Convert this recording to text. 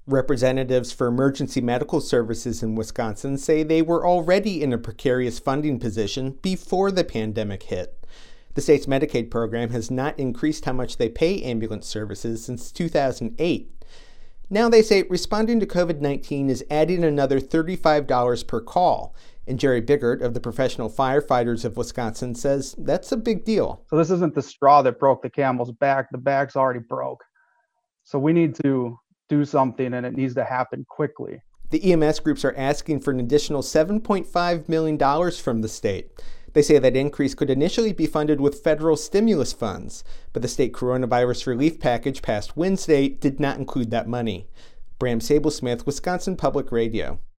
Representatives for emergency medical services in Wisconsin say they were already in a precarious funding position before the pandemic hit. The state's Medicaid program has not increased how much they pay ambulance services since 2008. Now they say responding to COVID-19 is adding another $35 per call. And Jerry Biggert of the Professional Firefighters of Wisconsin says that's a big deal. So this isn't the straw that broke the camel's back. The back's already broke. So we need to do something, and it needs to happen quickly. The EMS groups are asking for an additional $7.5 million from the state. They say that increase could initially be funded with federal stimulus funds, but the state coronavirus relief package passed Wednesday did not include that money. Bram Sablesmith, Wisconsin Public Radio.